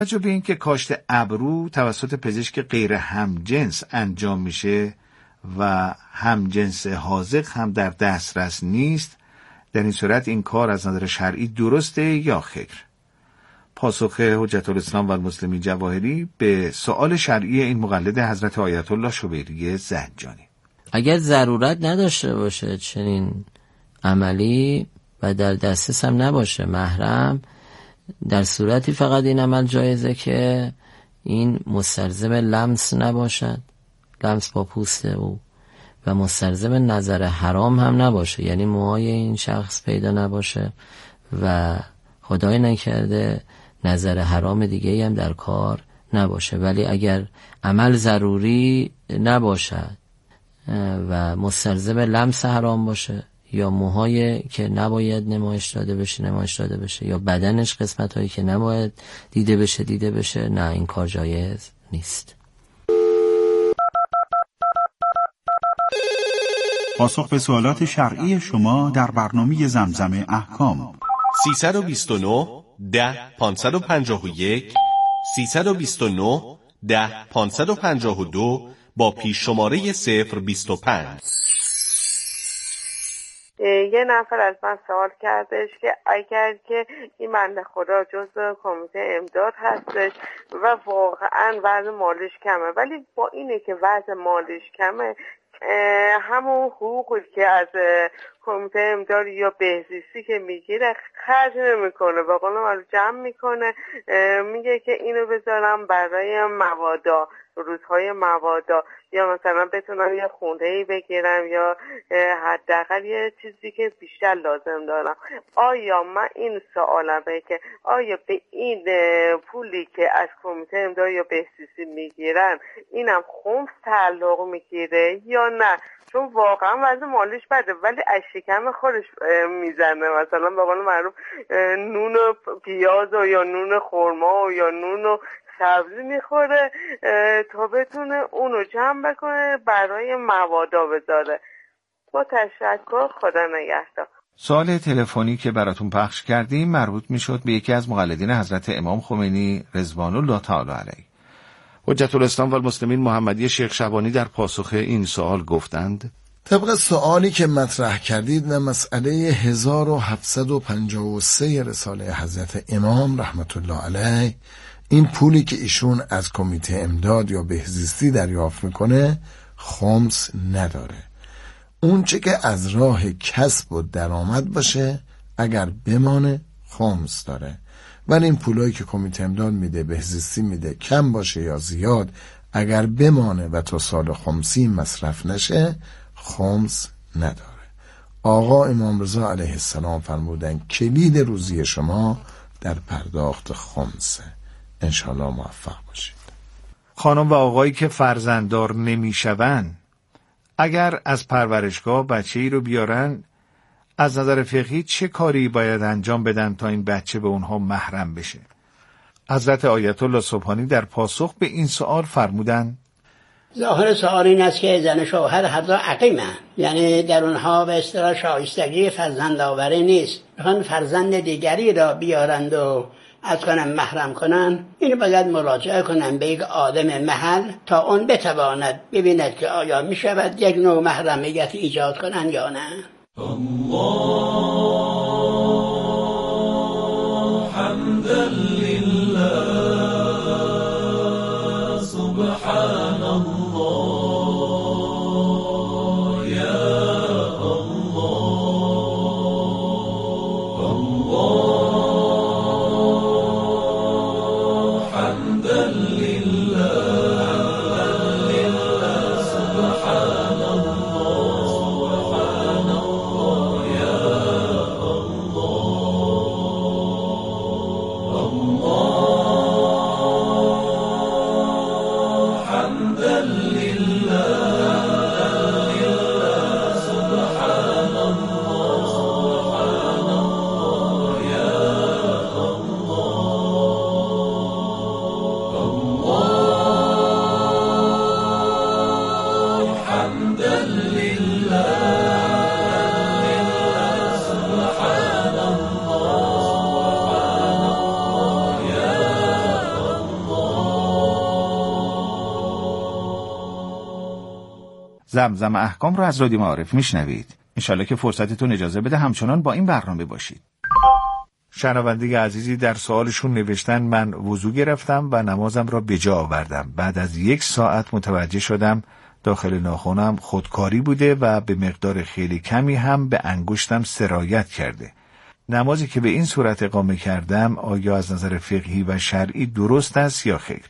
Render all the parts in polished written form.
توجه به این که کاشت ابرو توسط پزشک غیر همجنس انجام میشه و همجنس حاذق هم در دسترس نیست، در این صورت این کار از نظر شرعی درسته یا خیر؟ پاسخ حجت الاسلام و المسلمین جواهری به سؤال شرعی این مقلد حضرت آیت الله شبیری زنجانی: اگر ضرورت نداشته باشه چنین عملی و در دسترس هم نباشه محرم، در صورتی فقط این عمل جایزه که این مستلزم لمس نباشد، لمس با پوست او، و مستلزم نظر حرام هم نباشه، یعنی موهای این شخص پیدا نباشه و خدای نکرده نظر حرام دیگه هم در کار نباشه. ولی اگر عمل ضروری نباشد و مستلزم لمس حرام باشه یا موهای که نباید نمایش داده بشه یا بدنش قسمت هایی که نباید دیده بشه، نه، این کار جایز نیست. پاسخ به سوالات شرعی شما در برنامه زمزم احکام. 329 10 551 329 10 552 با پیش شماره 025. یه نفر از من سوال کردش که اگر که این بنده خدا جزء کمیته امداد هستش و واقعا وضع مالیش کمه، ولی با اینه که وضع مالیش کمه همون حقوقی که از کمیته امداد یا بهزیستی که میگیره خرج نمیکنه، به قول من جمع میکنه، میگه که اینو بذارم برای موادا، روزهای موادا، یا مثلا بتونم یه خونه‌ای بگیرم یا حداقل یه چیزی که بیشتر لازم دارم. آیا من این سوالمه که آیا به این پولی که از کمیته امداد یا بهزیستی میگیرن اینم خمس تعلق میگیره یا نه؟ چون واقعا وضع مالیش بده ولی از شکم خودش میزنه، مثلا به قول معروف نون و پیاز و یا نون خرما و یا نون و سبزی میخوره تا بتونه اونو جمع بکنه برای موادا بذاره. با تشکر، خدا نگهدار. سوال تلفنی که براتون پخش کردیم مربوط میشد به یکی از مقلدین حضرت امام خمینی رضوان الله تعالی علیه. حجت الاسلام و المسلمین محمدی شیخ شبانی در پاسخ این سوال گفتند: طبق سوالی که مطرح کردید و مسئله 1753 رساله حضرت امام رحمت الله علیه، این پولی که ایشون از کمیته امداد یا بهزیستی دریافت میکنه خمس نداره. اون چه که از راه کسب و درآمد باشه اگر بمانه خمس داره، ولی این پولایی که کمیته امداد میده، بهزیستی میده، کم باشه یا زیاد، اگر بمانه و تا سال خمسی مصرف نشه خمس نداره. آقا امام رضا علیه السلام فرمودن کلید روزی شما در پرداخت خمسه. انشالله موفق باشید. خانم و آقایی که فرزنددار نمیشون، اگر از پرورشگاه بچه‌ای رو بیارن، از نظر فقهی چه کاری باید انجام بدن تا این بچه به اونها محرم بشه؟ حضرت آیت الله سبحانی در پاسخ به این سوال فرمودن: ظاهر سوال این است که زن شوهر هر دو عقیمه، یعنی در اونها به اصطلاح شایستگی فرزند آوری نیست، میخوان فرزند دیگری را بیارند و از کنم محرم کنن. این باید مراجعه کنن به یک عالم محل تا اون بتواند ببیند که آیا می شود یک نوع محرمیت ایجاد کنن یا نه. الله حمدا لله سبحان الله یا الله زمزم احکام رو از رادیو معارف میشنوید. انشالله که فرصتتون اجازه بده همچنان با این برنامه باشید. شنونده عزیزی در سوالشون نوشتن من وضو گرفتم و نمازم را به جا آوردم. بعد از 1 ساعت متوجه شدم داخل ناخنم خودکاری بوده و به مقدار خیلی کمی هم به انگشتم سرایت کرده. نمازی که به این صورت اقامه کردم آیا از نظر فقهی و شرعی درست است یا خیر؟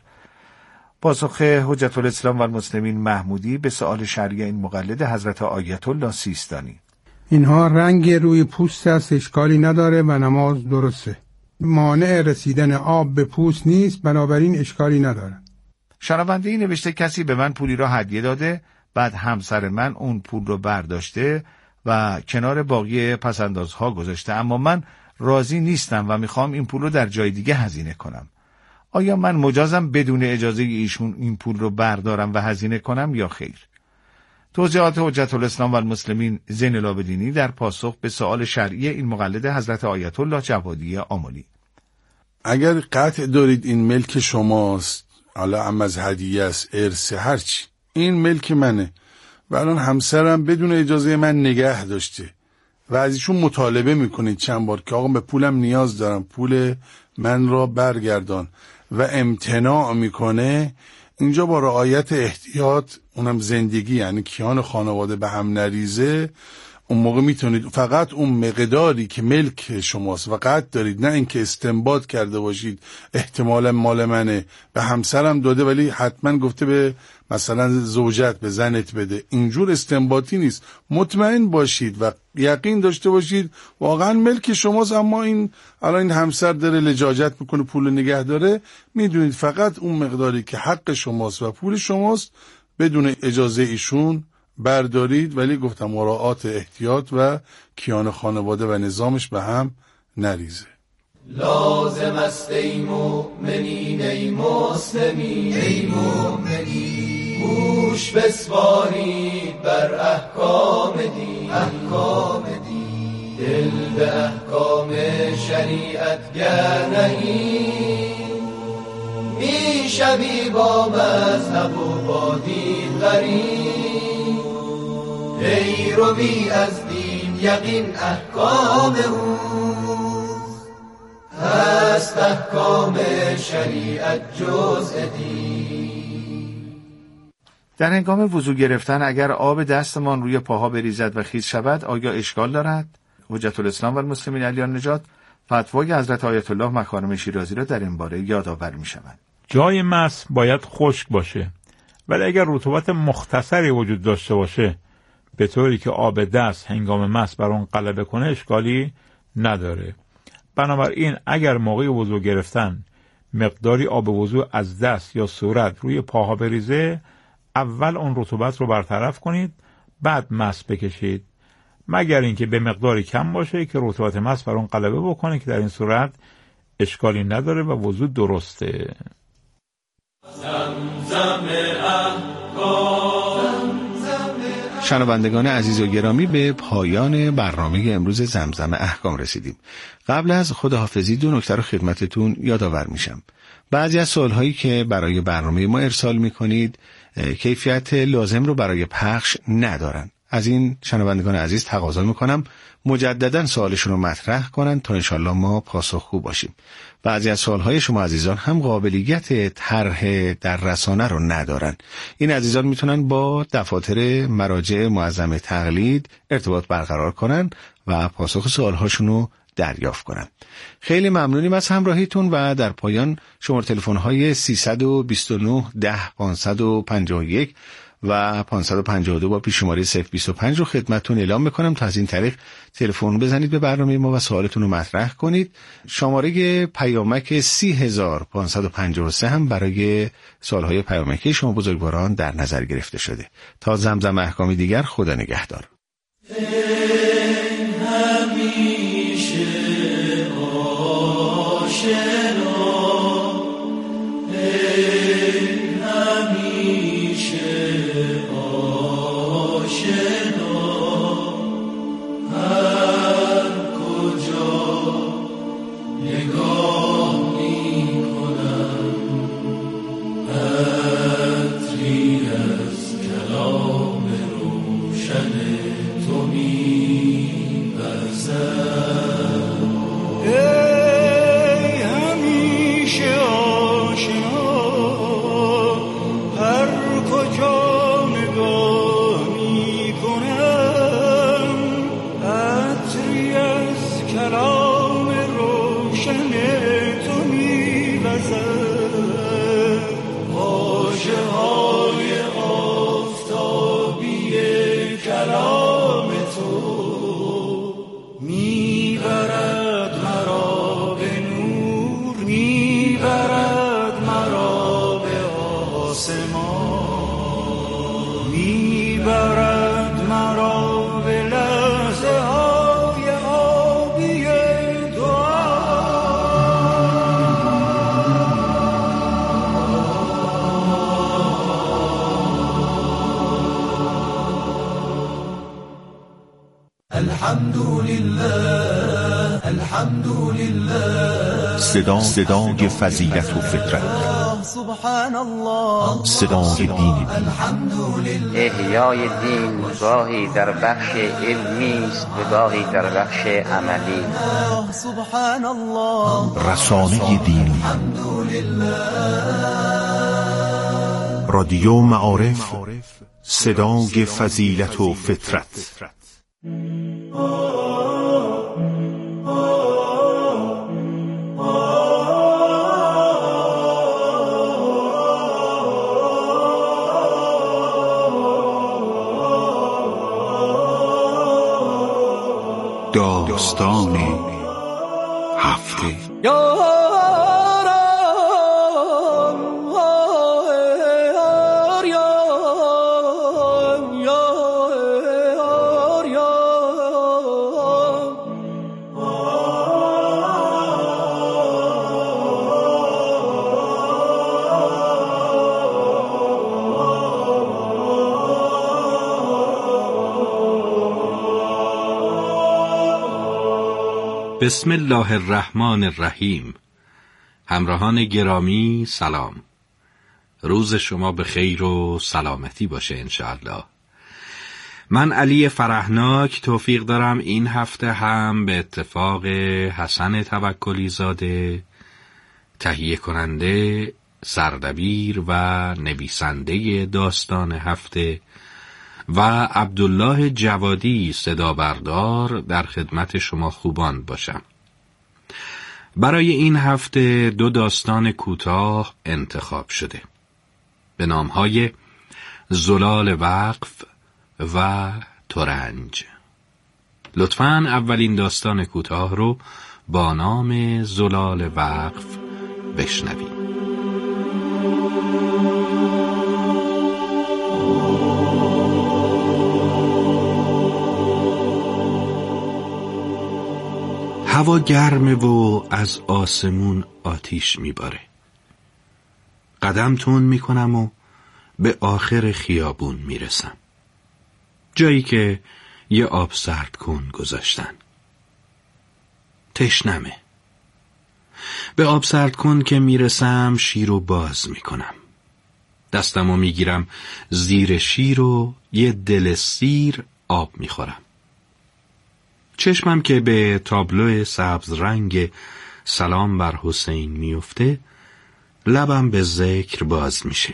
پاسخ حجت الاسلام و المسلمین محمودی به سوال شرعی این مقلد حضرت آیت الله سیستانی: اینها رنگ روی پوست است، اشکالی نداره و نماز درسته. مانع رسیدن آب به پوست نیست، بنابراین اشکالی نداره. شنونده ای نوشته کسی به من پولی را هدیه داده، بعد همسر من اون پول رو برداشته و کنار باقی پسندازها گذاشته، اما من راضی نیستم و میخوام این پول رو در جای دیگه هزینه کنم. آیا من مجازم بدون اجازه ایشون این پول رو بردارم و هزینه کنم یا خیر؟ توضیحات حجت الاسلام و المسلمین زین العابدینی در پاسخ به سوال شرعی این مقلد حضرت آیت الله جوادی آملی: اگر قطع دارید این ملک شماست، حالا هم از هدیه است، ارث، هرچی، این ملک منه و الان همسرم بدون اجازه من نگه داشته و از ایشون مطالبه میکنید چند بار که آقا به پولم نیاز دارم، پول من را برگردان، و امتناع میکنه، اینجا با رعایت احتیاط، اونم زندگی، یعنی کیان خانواده به هم نریزه، اون موقع میتونید فقط اون مقداری که ملک شماست و قطع دارید، نه اینکه استنباط کرده باشید احتمالا مال منه، به همسرم داده ولی حتما گفته به مثلا زوجت، به زنت بده، اینجور استنباطی نیست. مطمئن باشید و یقین داشته باشید واقعا ملک شماست، اما این الان این همسر داره لجاجت میکنه پول نگه داره، میدونید فقط اون مقداری که حق شماست و پول شماست بدون اجازه ایشون بردارید، ولی گفتم مراعات احتیاط و کیان خانواده و نظامش به هم نریزه. لازم است ای مؤمنین ای مسلمین ای مؤمنین گوش بسپارید بر احکام دین، احکام دین، دل به احکام شریعت گر نهید، میشوی با مذهب و با دین غریب، پیروی از دین یقین احکام اوست، هست احکام شریعت جزء دین. در هنگام وضو گرفتن اگر آب دستمان روی پاها بریزد و خیس شود آیا اشکال دارد؟ حجت الاسلام و المسلمین علی النجات فتوای حضرت آیت الله مکارم شیرازی را در این باره یادآور می‌شوند. جای مس باید خشک باشه، ولی اگر رطوبت مختصری وجود داشته باشه به طوری که آب دست هنگام مس بر اون غلبه کنه اشکالی نداره. بنابراین اگر موقع وضو گرفتن مقداری آب وضو از دست یا صورت روی پاها بریزه، اول اون رطوبت رو برطرف کنید، بعد مس بکشید، مگر اینکه به مقداری کم باشه که رطوبت مس بر اون غلبه بکنه، که در این صورت اشکالی نداره و وضو درسته. زمزم احکام. شنوندگان عزیز و گرامی، به پایان برنامه امروز زمزم احکام رسیدیم. قبل از خداحافظی 2 نکته رو خدمتتون یادآور میشم. بعضی از سوالهایی که برای برنامه ما ارسال میکنید کیفیت لازم رو برای پخش ندارن. از این شنوندگان عزیز تقاضا میکنم مجددا سوالشون رو مطرح کنن تا انشالله ما پاسخگو باشیم. بعضی از سوالهای شما عزیزان هم قابلیت طرح در رسانه رو ندارن. این عزیزان میتونن با دفاتر مراجع معظم تقلید ارتباط برقرار کنن و پاسخ سوالهاشون رو دریافت کنن. خیلی ممنونیم از همراهیتون و در پایان شماره تلفن‌های 329 10 551 و 552 با پیش‌شماره 025 رو خدمتتون اعلام میکنم تا از این طریق تلفن بزنید به برنامه ما و سوالتون رو مطرح کنید. شماره پیامک 30553 هم برای سوالهای پیامکی شما بزرگواران در نظر گرفته شده. تا زمزم احکامی دیگر، خدا نگهدار. از کلام صدای فضیلت و فطرت، سبحان الله، صدای دین. احیای دین گاهی در بخش علمی است و گاهی در بخش عملی. سبحان الله، رسانه دینی، رادیو معارف، صدای فضیلت و فطرت. داستان هفته. بسم الله الرحمن الرحیم. همراهان گرامی سلام. روز شما به خیر و سلامتی باشه انشاءالله. من علی فرحناک توفیق دارم این هفته هم به اتفاق حسن توکلی زاده، تهیه کننده، سردبیر و نویسنده داستان هفته، و عبدالله جوادی صدا بردار در خدمت شما خوبان باشم. برای این هفته 2 داستان کوتاه انتخاب شده به نامهای زلال وقف و ترنج. لطفاً اولین داستان کوتاه رو با نام زلال وقف بشنویم. هوا گرمه و از آسمون آتیش میباره. قدم تند میکنم و به آخر خیابون میرسم، جایی که یه آب سرد کن گذاشتن. تشنمه. به آب سرد کن که میرسم شیر رو باز میکنم. دستمو میگیرم زیر شیر و یه دل سیر آب میخورم. چشمم که به تابلو سبز رنگ سلام بر حسین میفته، لبم به ذکر باز میشه.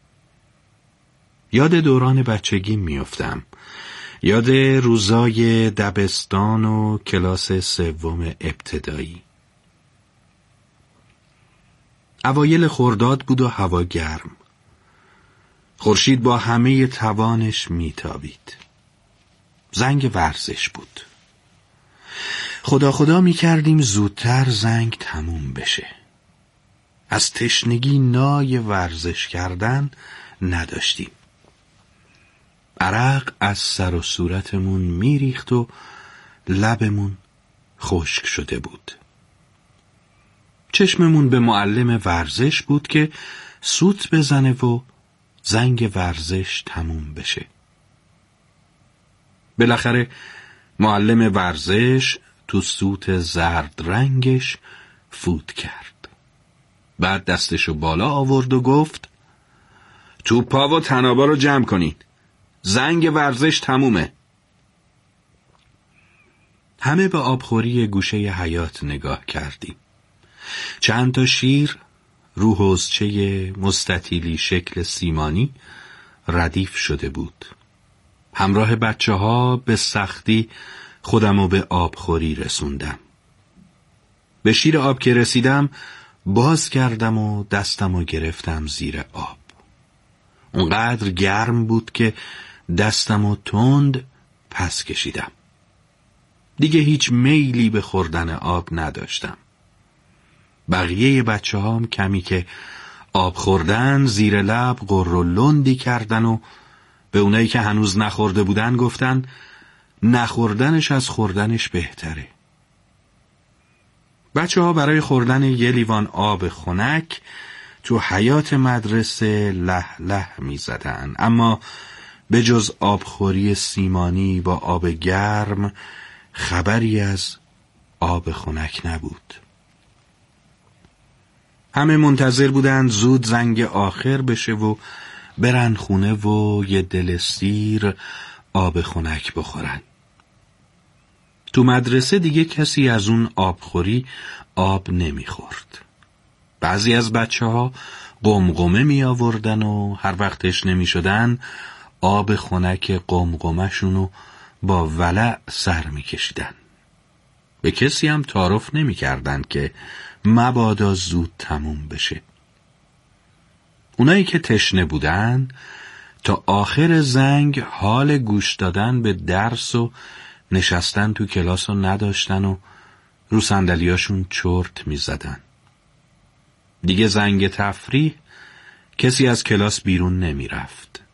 یاد دوران بچگی میفتم، یاد روزای دبستان و کلاس 3 ابتدایی. اوایل خرداد بود و هوا گرم. خورشید با همه توانش میتابید. زنگ ورزش بود. خدا می کردیم زودتر زنگ تموم بشه. از تشنگی نای ورزش کردن نداشتیم. عرق از سر و صورتمون میریخت و لبمون خشک شده بود. چشممون به معلم ورزش بود که سوت بزنه و زنگ ورزش تموم بشه. بالاخره معلم ورزش تو سوت زرد رنگش فوت کرد. بعد دستشو بالا آورد و گفت توپا و تنابا رو جمع کنین، زنگ ورزش تمومه. همه به آبخوری گوشه حیاط نگاه کردیم. چند تا شیر رو حوضچه مستطیلی شکل سیمانی ردیف شده بود. همراه بچه ها به سختی خودمو به آبخوری رسوندم. به شیر آب که رسیدم باز کردم و دستمو گرفتم زیر آب. اونقدر گرم بود که دستمو تند پس کشیدم. دیگه هیچ میلی به خوردن آب نداشتم. بقیه بچه هام کمی که آب خوردن زیر لب غر و لندی کردن و به اونایی که هنوز نخورده بودن گفتن نخوردنش از خوردنش بهتره. بچه ها برای خوردن یه لیوان آب خنک تو حیاط مدرسه له له می زدن، اما به جز آبخوری سیمانی با آب گرم خبری از آب خنک نبود. همه منتظر بودند زود زنگ آخر بشه و برن خونه و یه دل سیر آب خنک بخورن. تو مدرسه دیگه کسی از اون آبخوری آب نمیخورد. بعضی از بچه‌ها قمقمه می آوردن و هر وقت تشنه می شدن آب خنک قمقمه‌شونو با ولع سر می کشیدن. به کسی هم تعارف نمی کردن که مبادا زود تموم بشه. اونایی که تشنه بودن تا آخر زنگ حال گوش دادن به درس و نشستن تو کلاس رو نداشتن و رو صندلیاشون چرت می زدن. دیگه زنگ تفریح کسی از کلاس بیرون نمی رفت.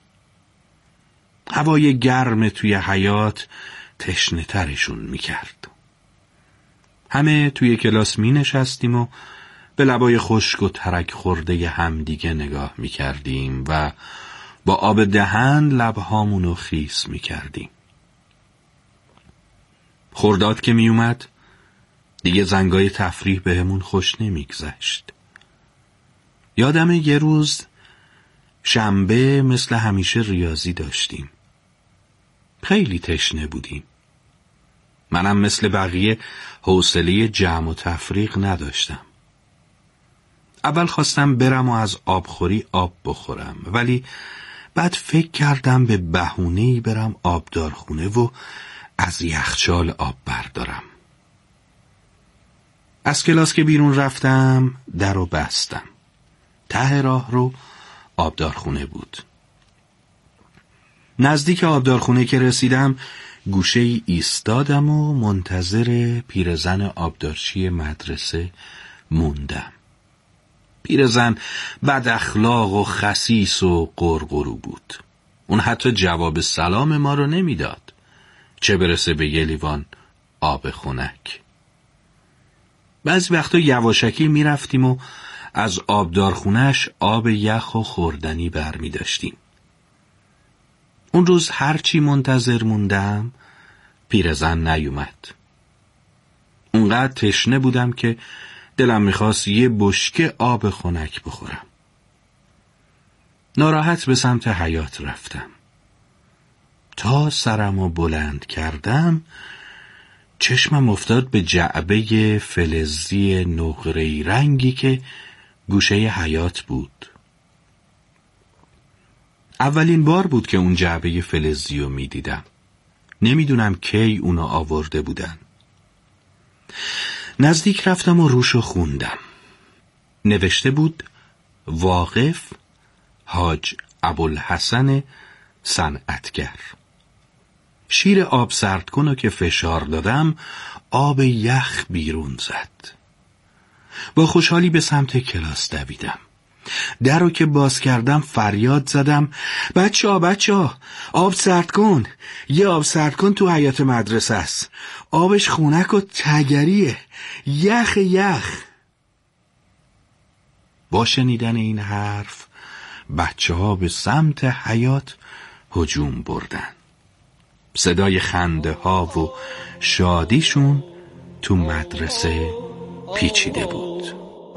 هوای گرم توی حیاط تشنه ترشون می کرد. همه توی کلاس می نشستیم و به لبای خشک و ترک خورده همدیگه نگاه می کردیم و با آب دهن لبهامونو خیس می کردیم. خرداد که می اومد دیگه زنگای تفریح بهمون خوش نمی گذشت. یادم یه روز شنبه مثل همیشه ریاضی داشتیم. خیلی تشنه بودیم. منم مثل بقیه حوصله جمع و تفریق نداشتم. اول خواستم برم و از آبخوری آب بخورم، ولی بعد فکر کردم به بهونه‌ای برم آبدارخونه و از یخچال آب بردارم. از کلاس که بیرون رفتم در رو بستم. ته راه رو آبدارخونه بود. نزدیک آبدارخونه که رسیدم گوشه ای ایستادم و منتظر پیرزن آبدارچی مدرسه موندم. پیرزن بد اخلاق و خسیس و قرقرو بود. اون حتی جواب سلام ما رو نمیداد، چه برسه به یه لیوان آب خنک. بعضی وقتا یواشکی میرفتیم و از آبدارخونه‌اش آب یخ و خوردنی برمی داشتیم. اون روز هرچی منتظر موندم پیرزن نیومد. اونقدر تشنه بودم که دلم میخواست یه بشکه آب خنک بخورم. ناراحت به سمت حیاط رفتم. تا سرمو بلند کردم چشمم افتاد به جعبه فلزی نقره‌ای رنگی که گوشه حیاط بود. اولین بار بود که اون جعبه فلزی رو میدیدم. نمیدونم کی اونو آورده بودن. نزدیک رفتم و روشو خوندم. نوشته بود واقف حاج ابوالحسن صنعتگر. شیر آب سرد کنو که فشار دادم آب یخ بیرون زد. با خوشحالی به سمت کلاس دویدم. در رو که باز کردم فریاد زدم بچه ها آب سرد کن. یه آب سرد کن تو حیاط مدرسه است. آبش خنک و تگریه. یخ. با شنیدن این حرف بچه ها به سمت حیاط هجوم بردن. صدای خنده ها و شادیشون تو مدرسه پیچیده بود.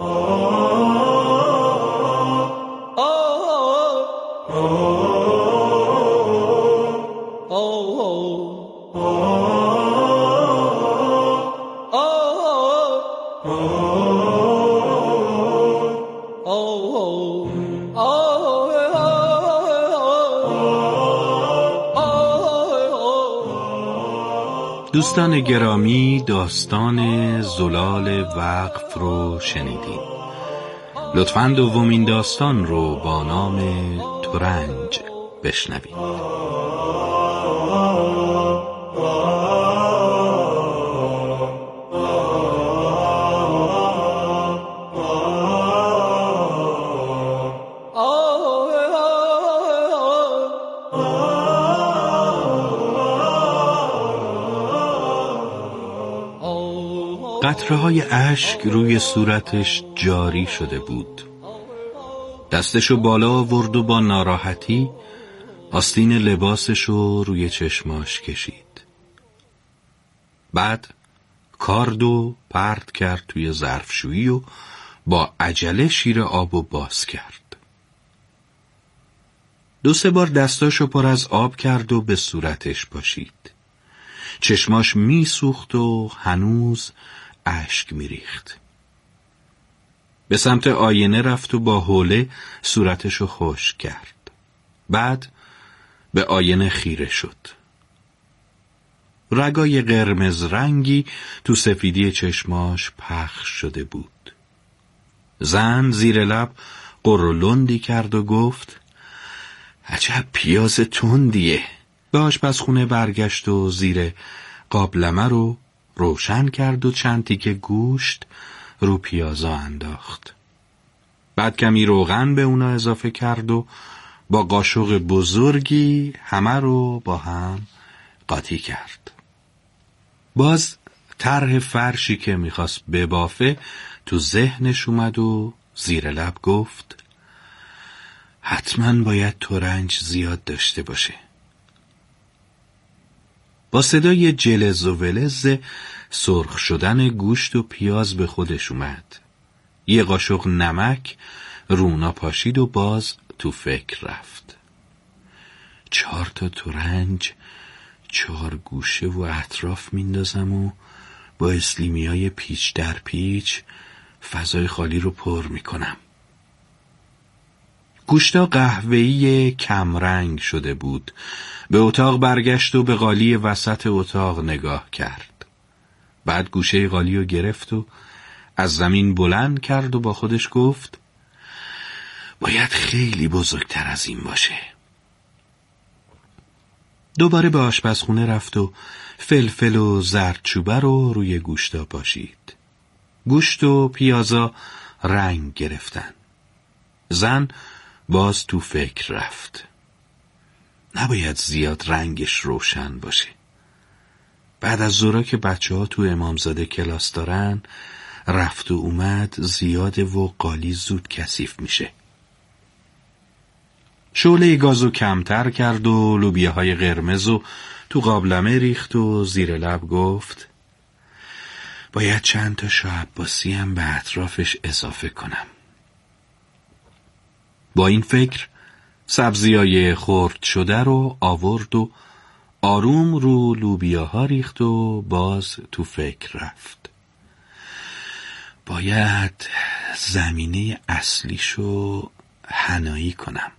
دوستان گرامی، داستان زلال وقف رو شنیدیم. لطفاً دومین داستان رو با نام ترنج بشنوید. قطره‌های اشک روی صورتش جاری شده بود. دستشو بالا آورد و با ناراحتی آستین لباسشو روی چشماش کشید. بعد کاردو پرت کرد توی ظرفشویی و با عجله شیر آبو باز کرد. 2-3 بار دستاشو پر از آب کرد و به صورتش پاشید. چشماش میسوخت و هنوز اشک میریخت. به سمت آینه رفت و با حوله صورتشو خشک کرد. بعد به آینه خیره شد. رگای قرمز رنگی تو سفیدی چشماش پخش شده بود. زن زیر لب قرولندی کرد و گفت: عجب پیاز تندیه. به آشپزخونه برگشت و زیر قابلمه رو روشن کرد و چند تیکه گوشت رو پیازا انداخت. بعد کمی روغن به اونا اضافه کرد و با قاشق بزرگی همه رو با هم قاطی کرد. باز طرح فرشی که میخواست ببافه تو ذهنش اومد و زیر لب گفت: حتما باید ترنج زیاد داشته باشه. با صدای جلز و ولز سرخ شدن گوشت و پیاز به خودش اومد. یه قاشق نمک رونا پاشید و باز تو فکر رفت. 4 تا ترنج 4 گوشه و اطراف میندازم و با اسلیمیای پیچ در پیچ فضای خالی رو پر میکنم. گوشتا قهوه‌ای کمرنگ شده بود. به اتاق برگشت و به قالی وسط اتاق نگاه کرد. بعد گوشه قالی رو گرفت و از زمین بلند کرد و با خودش گفت: باید خیلی بزرگتر از این باشه. دوباره به آشپزخونه رفت و فلفل و زردچوبه رو روی گوشتا پاشید. گوشت و پیازا رنگ گرفتن. زن باز تو فکر رفت. نباید زیاد رنگش روشن باشه. بعد از ظهر که بچه‌ها تو امامزاده کلاس دارن، رفت و اومد زیاده و قالی زود کثیف میشه. شعله گازو کمتر کرد و لوبیاهای قرمزو تو قابلمه ریخت و زیر لب گفت: باید چند تا شاه عباسی هم به اطرافش اضافه کنم. با این فکر سبزیای خرد شده رو آورد و آروم رو لوبیاها ریخت و باز تو فکر رفت. باید زمینه اصلیشو حنایی کنم.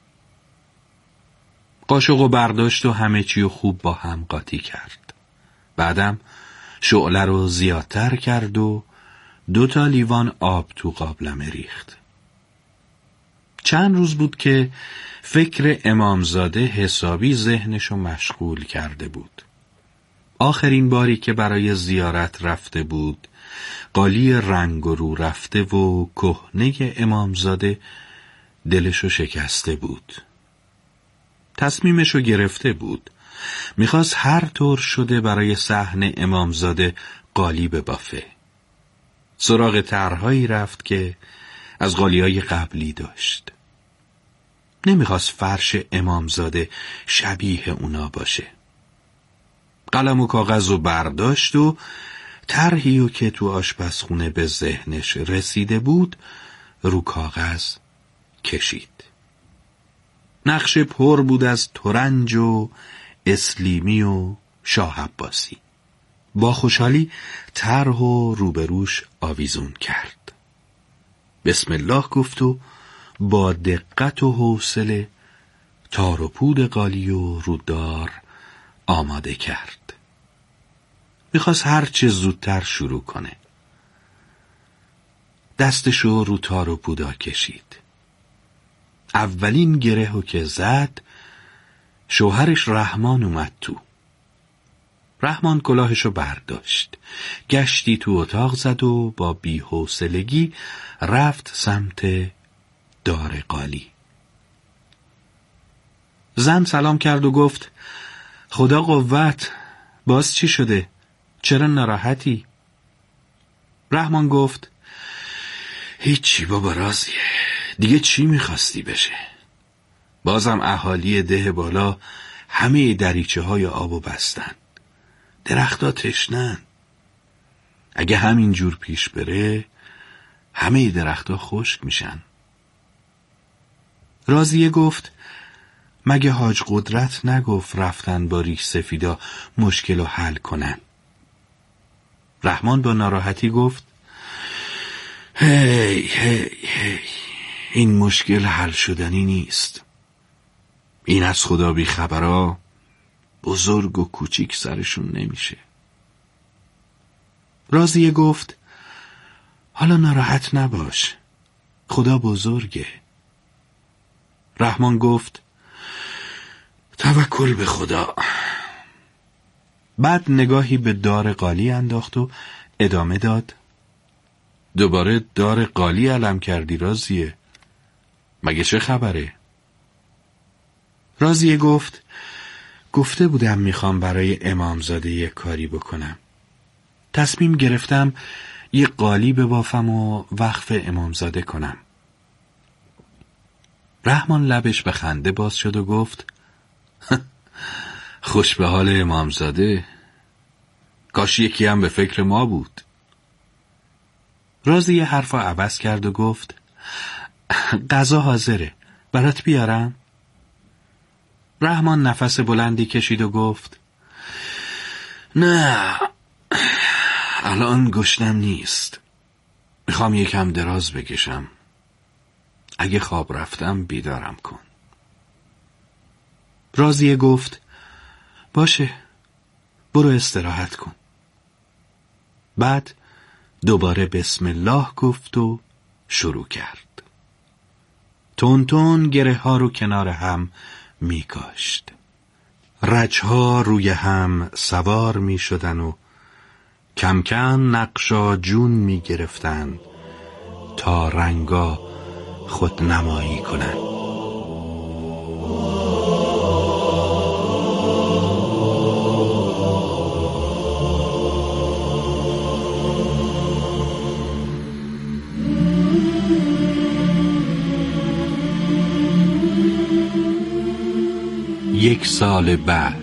قاشقو برداشت و همه چیو خوب با هم قاطی کرد. بعدم شعله رو زیادتر کرد و 2 تا لیوان آب تو قابلمه ریخت. چند روز بود که فکر امامزاده حسابی ذهنشو مشغول کرده بود. آخرین باری که برای زیارت رفته بود، قالی رنگ و رو رفته و کهنه امامزاده دلشو شکسته بود. تصمیمشو گرفته بود. میخواست هر طور شده برای صحن امامزاده قالی ببافه. سراغ طرحهایی رفت که از قالیهای قبلی داشت. نمیخواست فرش امامزاده شبیه اونا باشه. قلم و کاغذ رو برداشت و طرحی که تو آشپزخونه به ذهنش رسیده بود رو کاغذ کشید. نقشه پر بود از ترنج و اسلیمی و شاه عباسی. با خوشحالی طرح و روبروش آویزون کرد. بسم الله گفت و با دقت و حوصله تار و پود قالی و رودار آماده کرد. میخواست هر چه زودتر شروع کنه. دستشو رو تار و پودا کشید. اولین گرهو که زد، شوهرش رحمان اومد تو. رحمان کلاهشو برداشت، گشتی تو اتاق زد و با بی‌حوصلگی رفت سمت دار قالی. زن سلام کرد و گفت: خدا قوت، باز چی شده؟ چرا ناراحتی؟ رحمان گفت: هیچی بابا، راضیه. دیگه چی میخواستی بشه؟ بازم اهالی ده بالا همه دریچه های آبو بستن. درخت‌ها تشنن. اگه همین جور پیش بره همه درختها خشک میشن. راضیه گفت مگه حاج قدرت نگفت رفتن با ریش سفیدا مشکل رو حل کنن؟ رحمان با ناراحتی گفت هی این مشکل حل شدنی نیست. این از خدا بی خبرها بزرگ و کوچیک سرشون نمیشه. راضیه گفت حالا ناراحت نباش، خدا بزرگه. رحمان گفت توکل به خدا. بعد نگاهی به دار قالی انداخت و ادامه داد دوباره دار قالی علم کردی راضیه، مگه چه خبره؟ راضیه گفته بودم میخوام برای امامزاده یک کاری بکنم. تصمیم گرفتم یه قالی ببافم و وقف امامزاده کنم. رحمان لبش به خنده باز شد و گفت خوش به حال امامزاده، کاش یکی هم به فکر ما بود. راضیه حرفا عوض کرد و گفت غذا حاضره، برات بیارم؟ رحمان نفس بلندی کشید و گفت نه الان گشنم نیست، میخوام یکم دراز بکشم، اگه خواب رفتم بیدارم کن. راضیه گفت باشه برو استراحت کن. بعد دوباره بسم الله گفت و شروع کرد. تون تون گره ها رو کنار هم می کاشت. رج ها روی هم سوار می شدن و کم کم نقشا جون می گرفتن تا رنگا خود نمایی کنن. یک سال بعد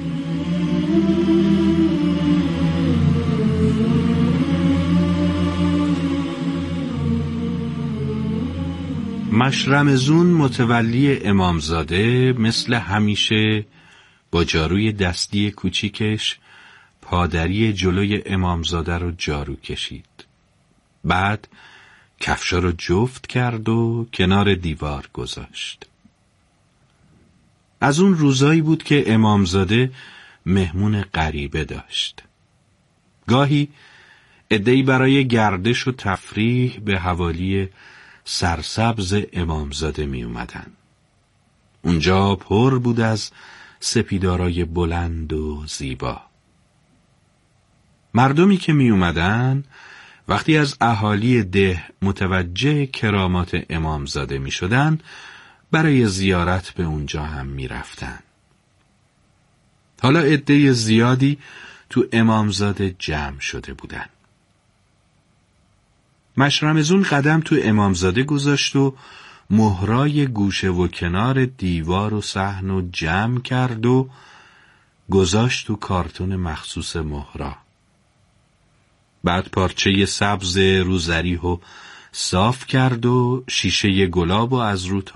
مشرمزون متولی امامزاده مثل همیشه با جاروی دستی کوچیکش پادری جلوی امامزاده رو جارو کشید. بعد کفشا رو جفت کرد و کنار دیوار گذاشت. از اون روزایی بود که امامزاده مهمون غریبه داشت. گاهی عده‌ای برای گردش و تفریح به حوالی سرسبز امامزاده می اومدن. اونجا پر بود از سپیدارای بلند و زیبا. مردمی که می اومدن وقتی از اهالی ده متوجه کرامات امامزاده می شدن برای زیارت به اونجا هم می رفتن. حالا عده زیادی تو امامزاده جمع شده بودن. مشرمزون قدم تو امامزاده گذاشت و مهرای گوشه و کنار دیوار و صحن و جمع کرد و گذاشت تو کارتون مخصوص مهرا. بعد پارچه سبز رو زریحو صاف کرد و شیشه گلاب و از رو